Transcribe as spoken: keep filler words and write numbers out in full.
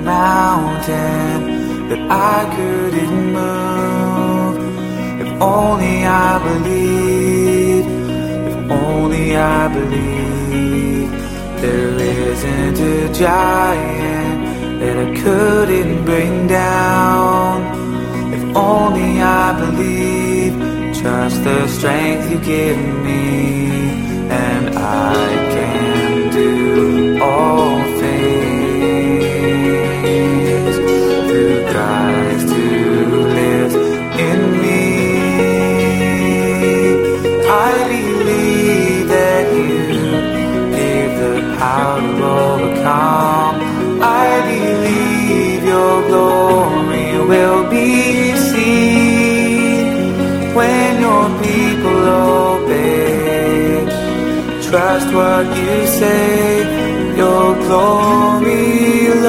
mountain that I couldn't move. If only I believed, if only I believed. There isn't a giant that I couldn't bring down. If only I believe, trust the strength you give me, and I can do all things through Christ who lives in me. I believe that you give the power to overcome. I believe your glory will be seen when your people obey. Trust what you say, your glory,